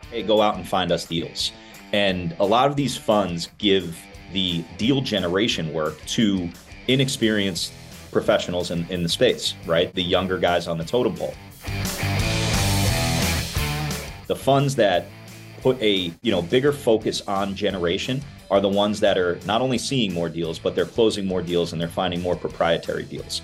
hey, go out and find us deals. And a lot of these funds give the deal generation work to inexperienced professionals in the space, right? The younger guys on the totem pole. The funds that put a bigger focus on generation are the ones that are not only seeing more deals, but they're closing more deals and they're finding more proprietary deals.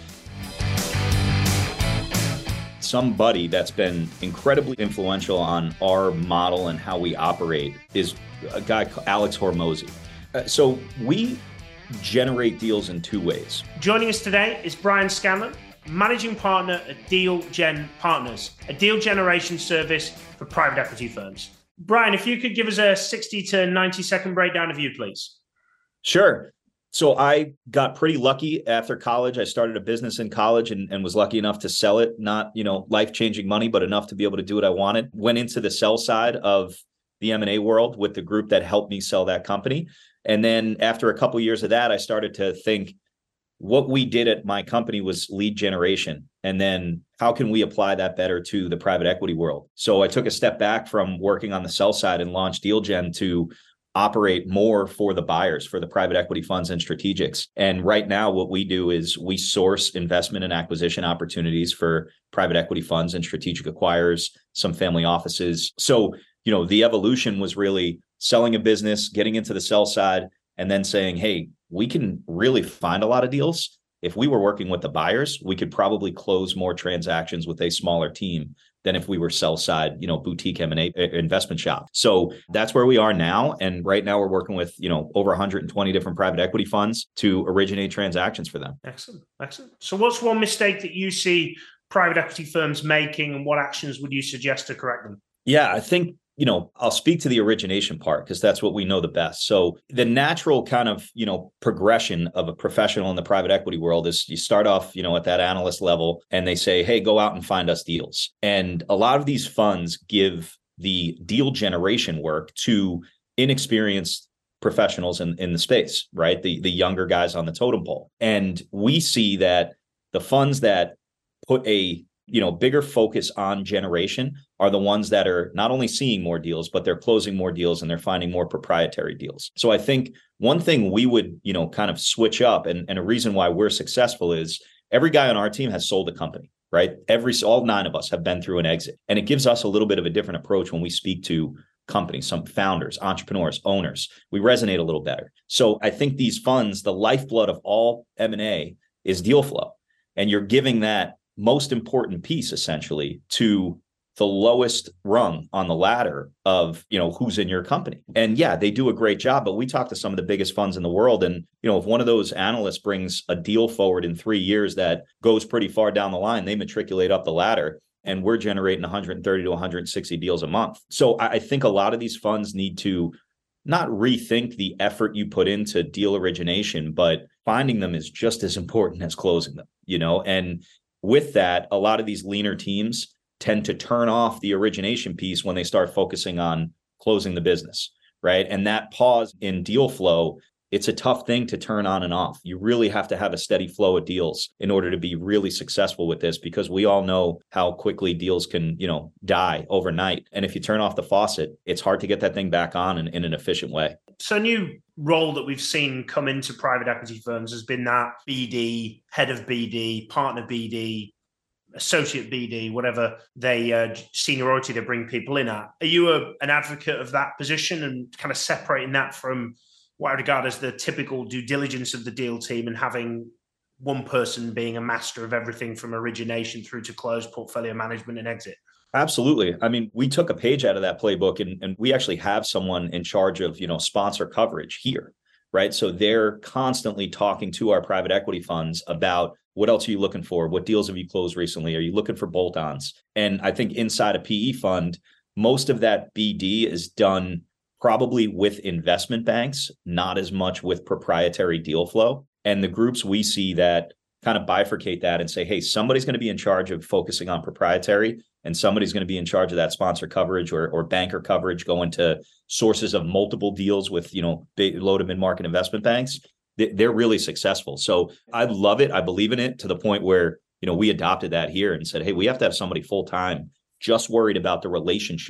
Somebody that's been incredibly influential on our model and how we operate is a guy, Alex Hormozi. So we generate deals in two ways. Joining us today is Brian Scanlon, Managing Partner at Deal Gen Partners, a deal generation service for private equity firms. Brian, if you could give us a 60 to 90 second breakdown of you, please. Sure. So I got pretty lucky after college. I started a business in college and was lucky enough to sell it. Not, life-changing money, but enough to be able to do what I wanted. Went into the sell side of the M&A world with the group that helped me sell that company. And then after a couple of years of that, I started to think what we did at my company was lead generation. And then how can we apply that better to the private equity world? So I took a step back from working on the sell side and launched DealGen to operate more for the buyers, for the private equity funds and strategics. And right now, what we do is we source investment and acquisition opportunities for private equity funds and strategic acquirers, some family offices. So, the evolution was really selling a business, getting into the sell side, and then saying, hey, we can really find a lot of deals. If we were working with the buyers, we could probably close more transactions with a smaller team than if we were sell side, boutique M&A investment shop. So that's where we are now. And right now we're working with, over 120 different private equity funds to originate transactions for them. Excellent. So what's one mistake that you see private equity firms making and what actions would you suggest to correct them? Yeah, I think I'll speak to the origination part because that's what we know the best. So the natural kind of, progression of a professional in the private equity world is you start off, at that analyst level and they say, hey, go out and find us deals. And a lot of these funds give the deal generation work to inexperienced professionals in the space, right? The younger guys on the totem pole. And we see that the funds that put a bigger focus on generation are the ones that are not only seeing more deals, but they're closing more deals and they're finding more proprietary deals. So I think one thing we would, kind of switch up and a reason why we're successful is every guy on our team has sold a company, right? All 9 of us have been through an exit. And it gives us a little bit of a different approach when we speak to companies, some founders, entrepreneurs, owners. We resonate a little better. So I think these funds, the lifeblood of all M&A is deal flow. And you're giving that most important piece essentially to the lowest rung on the ladder of, who's in your company. And yeah, they do a great job, but we talk to some of the biggest funds in the world. And, if one of those analysts brings a deal forward in 3 years that goes pretty far down the line, they matriculate up the ladder and we're generating 130 to 160 deals a month. So I think a lot of these funds need to not rethink the effort you put into deal origination, but finding them is just as important as closing them, and with that, a lot of these leaner teams tend to turn off the origination piece when they start focusing on closing the business, right? And that pause in deal flow, it's a tough thing to turn on and off. You really have to have a steady flow of deals in order to be really successful with this, because we all know how quickly deals can, die overnight. And if you turn off the faucet, it's hard to get that thing back on in an efficient way. So a new role that we've seen come into private equity firms has been that BD, head of BD, partner BD, associate BD, whatever seniority they bring people in at. Are you an advocate of that position and kind of separating that from what I regard as the typical due diligence of the deal team and having one person being a master of everything from origination through to close, portfolio management and exit? Absolutely. I mean, we took a page out of that playbook and we actually have someone in charge of, sponsor coverage here, right? So they're constantly talking to our private equity funds about what else are you looking for? What deals have you closed recently? Are you looking for bolt-ons? And I think inside a PE fund, most of that BD is done probably with investment banks, not as much with proprietary deal flow. And the groups we see that kind of bifurcate that and say, hey, somebody's going to be in charge of focusing on proprietary and somebody's going to be in charge of that sponsor coverage or banker coverage, going to sources of multiple deals with, big, low to mid-market investment banks. They're really successful. So I love it. I believe in it to the point where, we adopted that here and said, hey, we have to have somebody full-time just worried about the relationship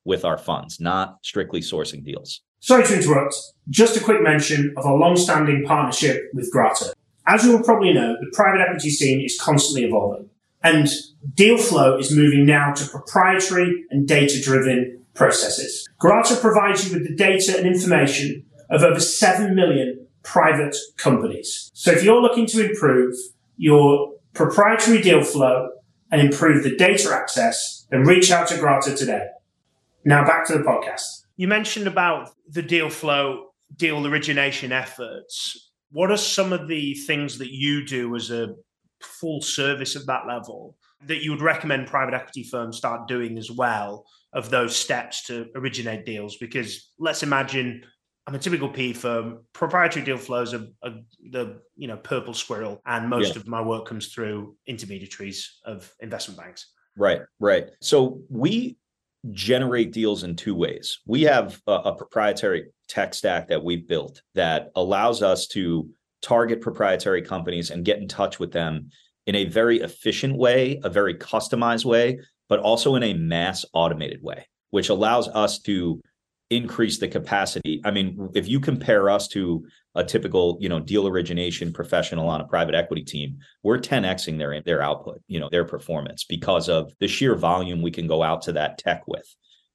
with our funds, not strictly sourcing deals. Sorry to interrupt. Just a quick mention of our long-standing partnership with Grata. As you will probably know, the private equity scene is constantly evolving, and deal flow is moving now to proprietary and data-driven processes. Grata provides you with the data and information of over 7 million private companies. So if you're looking to improve your proprietary deal flow and improve the data access, then reach out to Grata today. Now back to the podcast. You mentioned about the deal flow, deal origination efforts. What are some of the things that you do as a full service at that level that you would recommend private equity firms start doing as well of those steps to originate deals? Because let's imagine I'm a typical PE firm. Proprietary deal flows are the purple squirrel, and most of my work comes through intermediaries of investment banks. Right. So we generate deals in two ways. We have a proprietary tech stack that we've built that allows us to target proprietary companies and get in touch with them in a very efficient way, a very customized way, but also in a mass automated way, which allows us to increase the capacity. I mean, if you compare us to a typical, deal origination professional on a private equity team, we're 10xing their output, their performance because of the sheer volume we can go out to that tech with.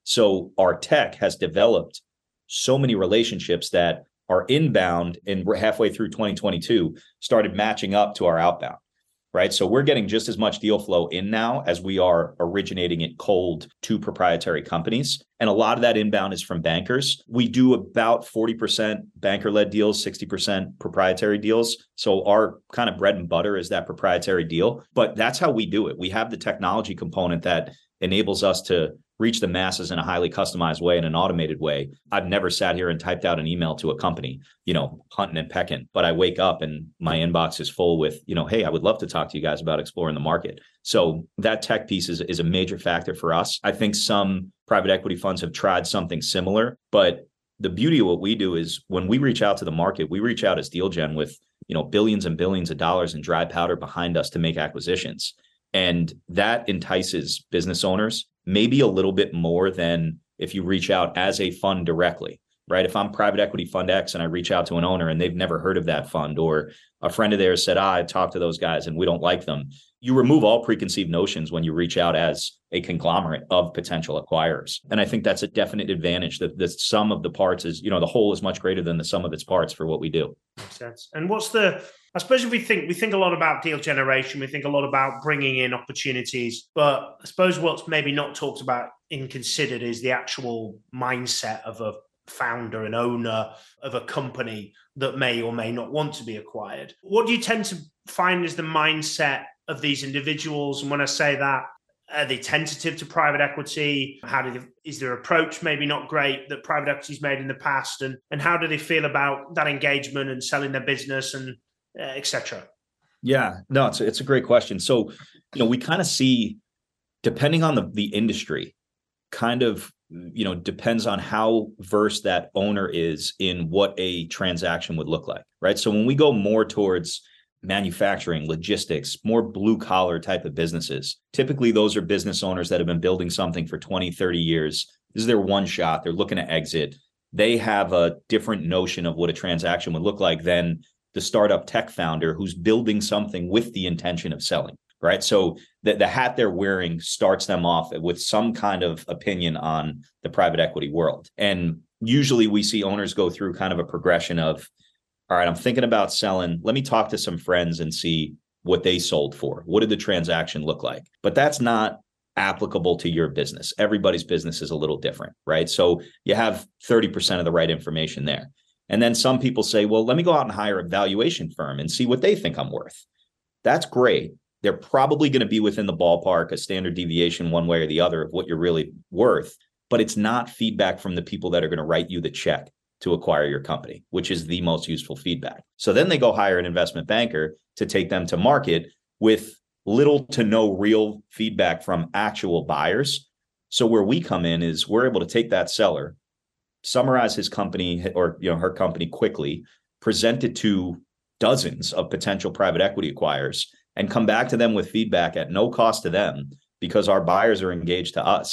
So our tech has developed so many relationships that our inbound, and we're halfway through 2022, started matching up to our outbound. Right. So we're getting just as much deal flow in now as we are originating it cold to proprietary companies. And a lot of that inbound is from bankers. We do about 40% banker-led deals, 60% proprietary deals. So our kind of bread and butter is that proprietary deal. But that's how we do it. We have the technology component that enables us to reach the masses in a highly customized way, in an automated way. I've never sat here and typed out an email to a company, hunting and pecking, but I wake up and my inbox is full with, hey, I would love to talk to you guys about exploring the market. So that tech piece is a major factor for us. I think some private equity funds have tried something similar, but the beauty of what we do is when we reach out to the market, we reach out as DealGen with, billions and billions of dollars in dry powder behind us to make acquisitions. And that entices business owners maybe a little bit more than if you reach out as a fund directly, right? If I'm private equity fund X and I reach out to an owner and they've never heard of that fund, or a friend of theirs said, I talked to those guys and we don't like them. You remove all preconceived notions when you reach out as a conglomerate of potential acquirers. And I think that's a definite advantage, that the sum of the parts is, the whole is much greater than the sum of its parts for what we do. Makes sense. And I suppose if we think a lot about deal generation, we think a lot about bringing in opportunities, but I suppose what's maybe not talked about and considered is the actual mindset of a founder and owner of a company that may or may not want to be acquired. What do you tend to find is the mindset of these individuals? And when I say that, are they tentative to private equity? Is their approach maybe not great that private equity's made in the past? And how do they feel about that engagement and selling their business and et cetera? Yeah, no, it's a great question. So, we kind of see, depending on the industry, kind of, depends on how versed that owner is in what a transaction would look like, right? So when we go more towards manufacturing, logistics, more blue collar type of businesses, typically those are business owners that have been building something for 20, 30 years. This is their one shot. They're looking to exit. They have a different notion of what a transaction would look like than the startup tech founder who's building something with the intention of selling, right? So the hat they're wearing starts them off with some kind of opinion on the private equity world. And usually we see owners go through kind of a progression of, all right, I'm thinking about selling. Let me talk to some friends and see what they sold for. What did the transaction look like? But that's not applicable to your business. Everybody's business is a little different, right? So you have 30% of the right information there. And then some people say, well, let me go out and hire a valuation firm and see what they think I'm worth. That's great. They're probably going to be within the ballpark, a standard deviation one way or the other of what you're really worth, but it's not feedback from the people that are going to write you the check to acquire your company, which is the most useful feedback. So then they go hire an investment banker to take them to market with little to no real feedback from actual buyers. So where we come in is we're able to take that seller, summarize his company or her company quickly, present it to dozens of potential private equity acquirers, and come back to them with feedback at no cost to them because our buyers are engaged to us.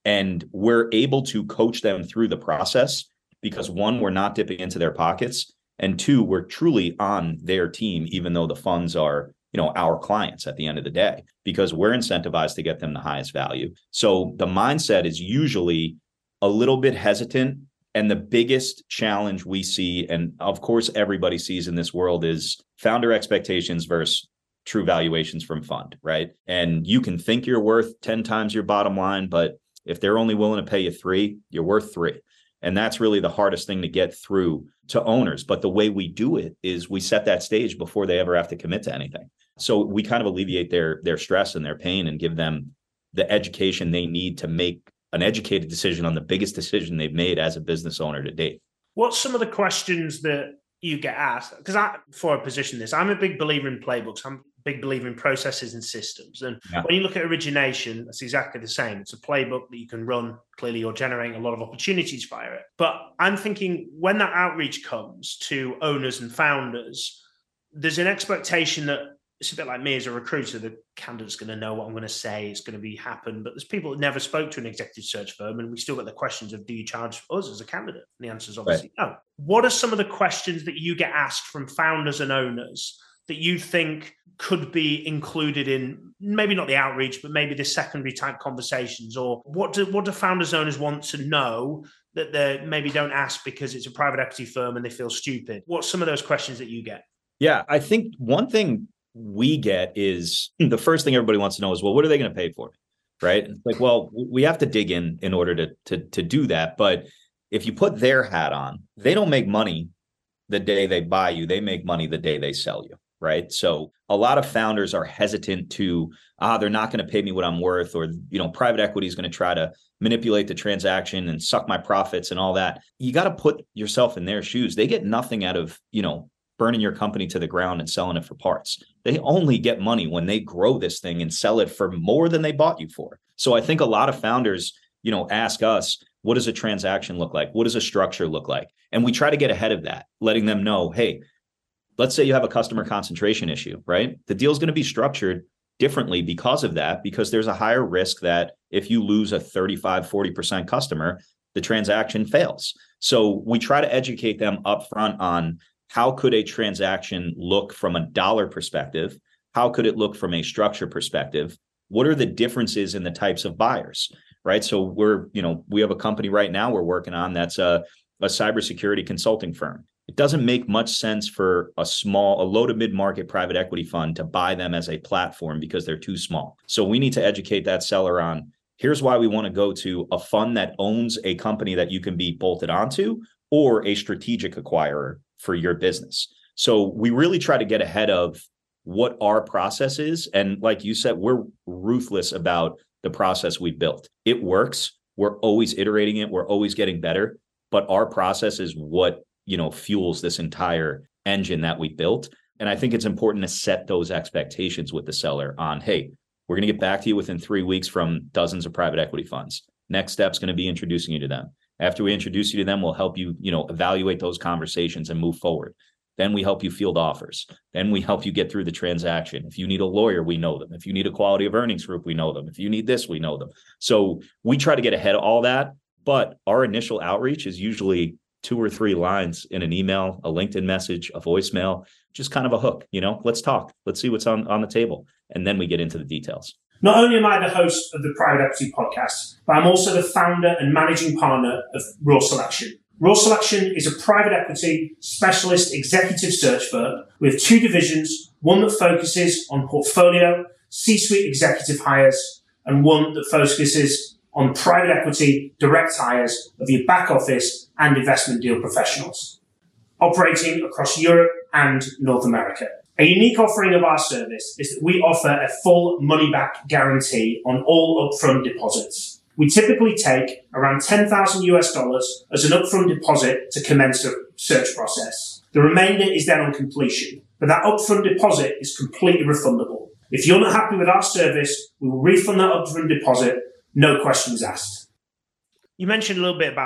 And we're able to coach them through the process because, one, we're not dipping into their pockets. And two, we're truly on their team, even though the funds are, our clients at the end of the day, because we're incentivized to get them the highest value. So the mindset is usually a little bit hesitant. And the biggest challenge we see, and of course everybody sees in this world, is founder expectations versus true valuations from fund, right? And you can think you're worth 10 times your bottom line, but if they're only willing to pay you 3, you're worth 3. And that's really the hardest thing to get through to owners. But the way we do it is we set that stage before they ever have to commit to anything. So we kind of alleviate their stress and their pain and give them the education they need to make an educated decision on the biggest decision they've made as a business owner to date. What's some of the questions that you get asked? Because before I position this, I'm a big believer in playbooks. I'm a big believer in processes and systems. And when you look at origination, that's exactly the same. It's a playbook that you can run. Clearly, you're generating a lot of opportunities via it. But I'm thinking when that outreach comes to owners and founders, there's an expectation that it's a bit like me as a recruiter. The candidate's going to know what I'm going to say. It's going to happen. But there's people that never spoke to an executive search firm, and we still get the questions of, do you charge us as a candidate? And the answer is obviously no. What are some of the questions that you get asked from founders and owners that you think could be included in maybe not the outreach, but maybe the secondary type conversations? Or what do founders and owners want to know that they maybe don't ask because it's a private equity firm and they feel stupid? What's some of those questions that you get? Yeah, I think one thing we get is the first thing everybody wants to know is, well, what are they going to pay for me? Right? It's like, well, we have to dig in order to do that. But if you put their hat on, they don't make money the day they buy you. They make money the day they sell you. Right. So a lot of founders are hesitant to, they're not going to pay me what I'm worth, or, private equity is going to try to manipulate the transaction and suck my profits and all that. You got to put yourself in their shoes. They get nothing out of, burning your company to the ground and selling it for parts. They only get money when they grow this thing and sell it for more than they bought you for. So I think a lot of founders, ask us, what does a transaction look like? What does a structure look like? And we try to get ahead of that, letting them know, hey, let's say you have a customer concentration issue, right? The deal is going to be structured differently because of that, because there's a higher risk that if you lose a 35, 40% customer, the transaction fails. So we try to educate them upfront on how could a transaction look from a dollar perspective? How could it look from a structure perspective? What are the differences in the types of buyers, right? So we have a company right now we're working on that's a cybersecurity consulting firm. It doesn't make much sense for a low to mid-market private equity fund to buy them as a platform because they're too small. So we need to educate that seller on, here's why we want to go to a fund that owns a company that you can be bolted onto, or a strategic acquirer for your business. So we really try to get ahead of what our process is. And like you said, we're ruthless about the process we built. It works. We're always iterating it. We're always getting better. But our process is what fuels this entire engine that we built. And I think it's important to set those expectations with the seller on, hey, we're going to get back to you within 3 weeks from dozens of private equity funds. Next step's going to be introducing you to them. After we introduce you to them, we'll help you, evaluate those conversations and move forward. Then we help you field offers. Then we help you get through the transaction. If you need a lawyer, we know them. If you need a quality of earnings group, we know them. If you need this, we know them. So we try to get ahead of all that. But our initial outreach is usually 2 or 3 lines in an email, a LinkedIn message, a voicemail, just kind of a hook. Let's talk. Let's see what's on the table. And then we get into the details. Not only am I the host of the Private Equity Podcast, but I'm also the founder and managing partner of Raw Selection. Raw Selection is a private equity specialist executive search firm with 2 divisions, one that focuses on portfolio, C-suite executive hires, and one that focuses on private equity direct hires of your back office and investment deal professionals, operating across Europe and North America. A unique offering of our service is that we offer a full money-back guarantee on all upfront deposits. We typically take around $10,000 as an upfront deposit to commence a search process. The remainder is then on completion, but that upfront deposit is completely refundable. If you're not happy with our service, we will refund that upfront deposit, no questions asked. You mentioned a little bit about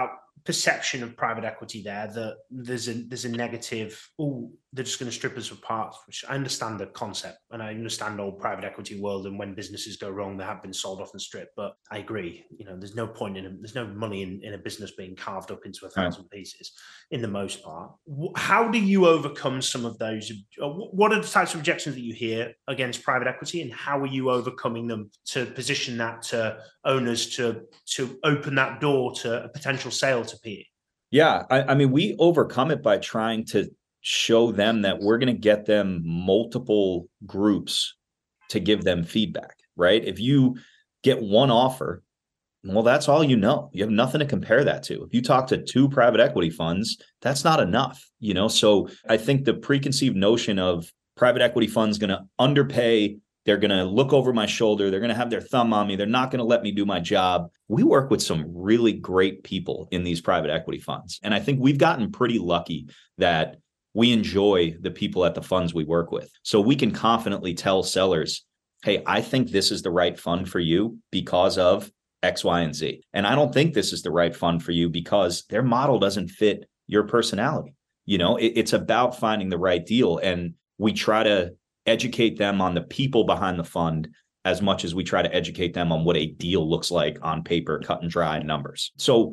perception of private equity there that there's a negative, oh, they're just going to strip us for parts, which I understand the concept and I understand the whole private equity world, and when businesses go wrong, they have been sold off and stripped. But I agree, there's no point there's no money in a business being carved up into 1,000 pieces in the most part. How do you overcome some of those? What are the types of objections that you hear against private equity, and how are you overcoming them to position that to owners to open that door to a potential sale to PE? Yeah, I mean, we overcome it by trying to show them that we're going to get them multiple groups to give them feedback, right? If you get one offer, well, that's all you know. You have nothing to compare that to. If you talk to 2 private equity funds, that's not enough, So I think the preconceived notion of private equity funds going to underpay, they're going to look over my shoulder, they're going to have their thumb on me, they're not going to let me do my job. We work with some really great people in these private equity funds. And I think we've gotten pretty lucky that we enjoy the people at the funds we work with. So we can confidently tell sellers, hey, I think this is the right fund for you because of X, Y, and Z. And I don't think this is the right fund for you because their model doesn't fit your personality. It's about finding the right deal. And we try to educate them on the people behind the fund as much as we try to educate them on what a deal looks like on paper, cut and dry numbers. So,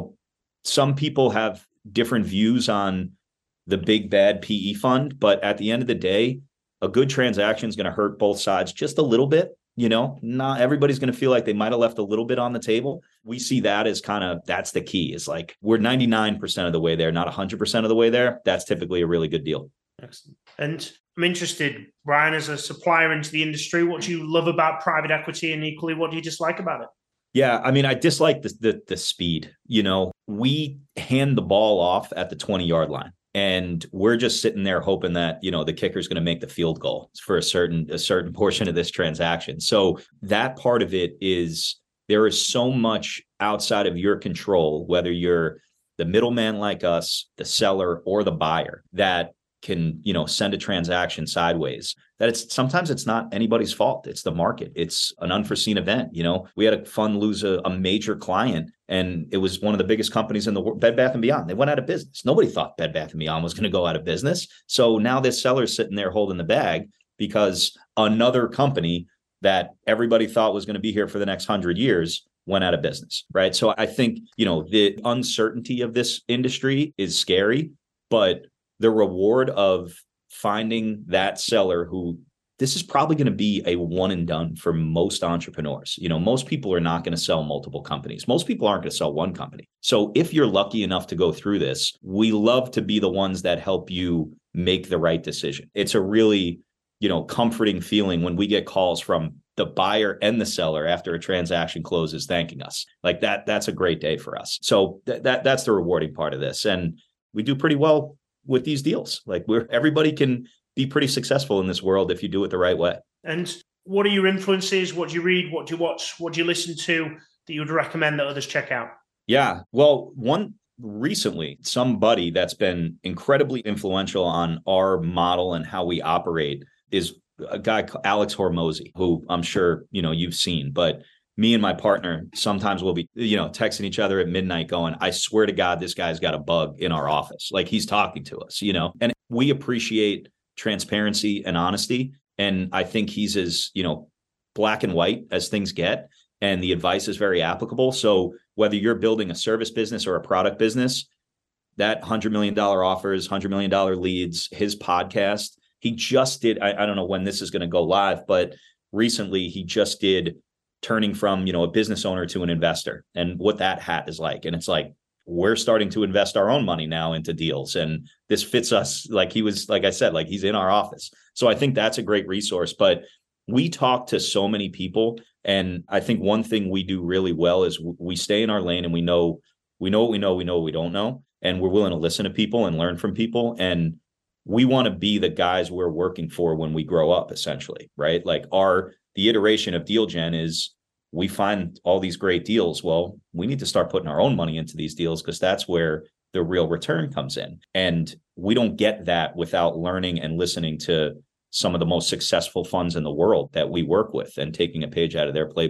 some people have different views on the big bad PE fund, but at the end of the day, a good transaction is going to hurt both sides just a little bit. Not everybody's going to feel like they might have left a little bit on the table. We see that as that's the key, is like we're 99% of the way there, not 100% of the way there. That's typically a really good deal. Excellent. And I'm interested, Brian, as a supplier into the industry, what do you love about private equity, and equally, what do you dislike about it? Yeah, I mean, I dislike the speed. We hand the ball off at the 20-yard line, and we're just sitting there hoping that the kicker's going to make the field goal for a certain portion of this transaction. So that part of it is, there is so much outside of your control, whether you're the middleman like us, the seller, or the buyer, that can send a transaction sideways, that sometimes it's not anybody's fault. It's the market. It's an unforeseen event. We had a fund lose a major client, and it was one of the biggest companies in the world, Bed Bath & Beyond. They went out of business. Nobody thought Bed Bath & Beyond was going to go out of business. So now this seller's sitting there holding the bag because another company that everybody thought was going to be here for the next 100 years went out of business, right? So I think, the uncertainty of this industry is scary, but the reward of finding that seller who, this is probably going to be a one and done for most entrepreneurs. Most people are not going to sell multiple companies. Most people aren't going to sell one company. So if you're lucky enough to go through this, we love to be the ones that help you make the right decision. It's a really, comforting feeling when we get calls from the buyer and the seller after a transaction closes thanking us. Like that's a great day for us. So that's the rewarding part of this. And we do pretty well with these deals. Like everybody can be pretty successful in this world if you do it the right way. And what are your influences? What do you read? What do you watch? What do you listen to that you would recommend that others check out? Yeah. Well, recently, somebody that's been incredibly influential on our model and how we operate is a guy, Alex Hormozi, who I'm sure, you've seen, but me and my partner sometimes will be, texting each other at midnight going, I swear to God, this guy's got a bug in our office. Like he's talking to us, and we appreciate transparency and honesty. And I think he's as, black and white as things get. And the advice is very applicable. So whether you're building a service business or a product business, that $100 million offers, $100 million leads, his podcast, he just did, I don't know when this is going to go live, but recently he just did turning from, a business owner to an investor and what that hat is like. And it's like, we're starting to invest our own money now into deals. And this fits us like he was, like I said, like he's in our office. So I think that's a great resource, but we talk to so many people. And I think one thing we do really well is we stay in our lane and we know what we know, we know what we don't know. And we're willing to listen to people and learn from people. And we want to be the guys we're working for when we grow up, essentially, right? Like the iteration of DealGen is we find all these great deals. Well, we need to start putting our own money into these deals because that's where the real return comes in. And we don't get that without learning and listening to some of the most successful funds in the world that we work with and taking a page out of their playbook.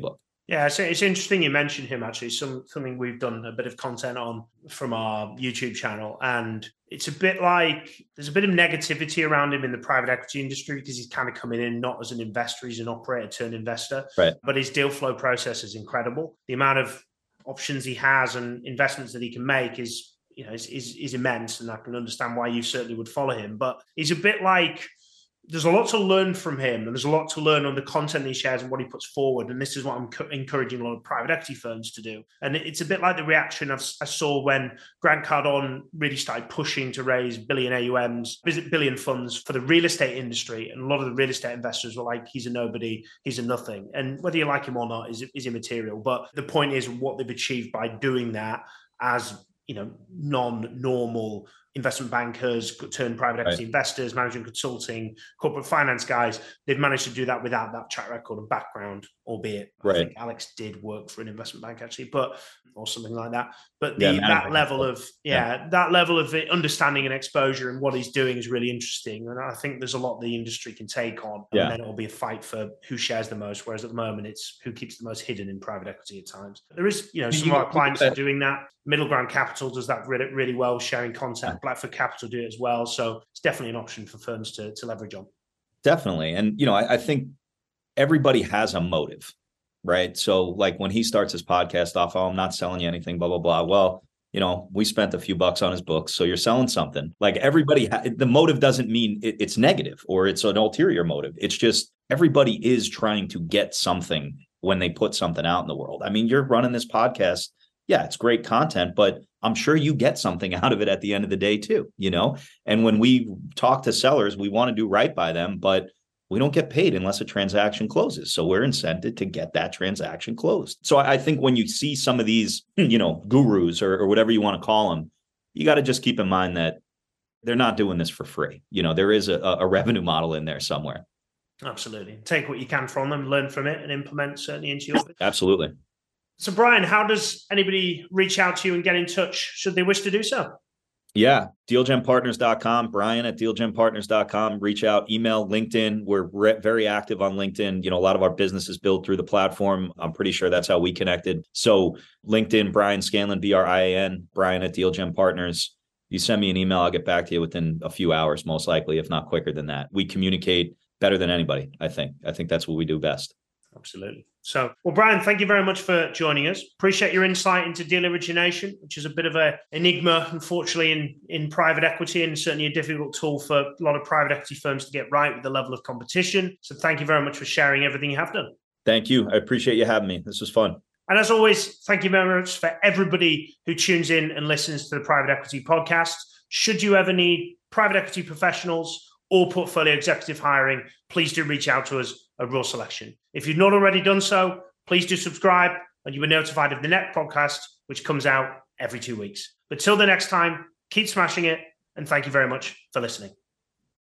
Yeah, so it's interesting you mentioned him, actually. Something we've done a bit of content on from our YouTube channel. And it's a bit like there's a bit of negativity around him in the private equity industry because he's kind of coming in not as an investor, he's an operator turned investor. Right. But his deal flow process is incredible. The amount of options he has and investments that he can make is immense. And I can understand why you certainly would follow him. But he's a bit like, there's a lot to learn from him, and there's a lot to learn on the content he shares and what he puts forward. And this is what I'm encouraging a lot of private equity firms to do. And it's a bit like the reaction I saw when Grant Cardone really started pushing to raise billion AUMs, billion funds for the real estate industry. And a lot of the real estate investors were like, he's a nobody, he's a nothing. And whether you like him or not is immaterial. But the point is what they've achieved by doing that as, non-normal investment bankers turned private equity investors, management consulting, corporate finance guys. They've managed to do that without that track record and background, albeit I think Alex did work for an investment bank actually, or something like that. But that level of understanding and exposure and what he's doing is really interesting. And I think there's a lot the industry can take on. And then it'll be a fight for who shares the most. Whereas at the moment, it's who keeps the most hidden in private equity at times. There is, some of our clients are doing that. Middle Ground Capital does that really, really well, sharing content. Blackfoot Capital do it as well. So it's definitely an option for firms to leverage on. Definitely. And, I think everybody has a motive, right? So like when he starts his podcast off, I'm not selling you anything, blah, blah, blah. Well, we spent a few bucks on his books. So you're selling something. Like everybody, the motive doesn't mean it's negative or it's an ulterior motive. It's just everybody is trying to get something when they put something out in the world. I mean, you're running this podcast. Yeah, it's great content, but I'm sure you get something out of it at the end of the day too, And when we talk to sellers, we want to do right by them, but we don't get paid unless a transaction closes. So we're incented to get that transaction closed. So I think when you see some of these, gurus or whatever you want to call them, you got to just keep in mind that they're not doing this for free. There is a revenue model in there somewhere. Absolutely. Take what you can from them, learn from it, and implement certainly into your business. Absolutely. So, Brian, how does anybody reach out to you and get in touch should they wish to do so? Yeah, dealgempartners.com, Brian at dealgempartners.com. Reach out, email, LinkedIn. We're very active on LinkedIn. A lot of our business is built through the platform. I'm pretty sure that's how we connected. So LinkedIn, Brian Scanlon, Brian, Brian at DealGem Partners. You send me an email, I'll get back to you within a few hours, most likely, if not quicker than that. We communicate better than anybody, I think. I think that's what we do best. Absolutely. So, well, Brian, thank you very much for joining us. Appreciate your insight into deal origination, which is a bit of an enigma, unfortunately, in private equity, and certainly a difficult tool for a lot of private equity firms to get right with the level of competition. So thank you very much for sharing everything you have done. Thank you. I appreciate you having me. This was fun. And as always, thank you very much for everybody who tunes in and listens to the Private Equity Podcast. Should you ever need private equity professionals or portfolio executive hiring, please do reach out to us at Raw Selection. If you've not already done so, please do subscribe and you'll be notified of the next podcast, which comes out every 2 weeks. But till the next time, keep smashing it, and thank you very much for listening.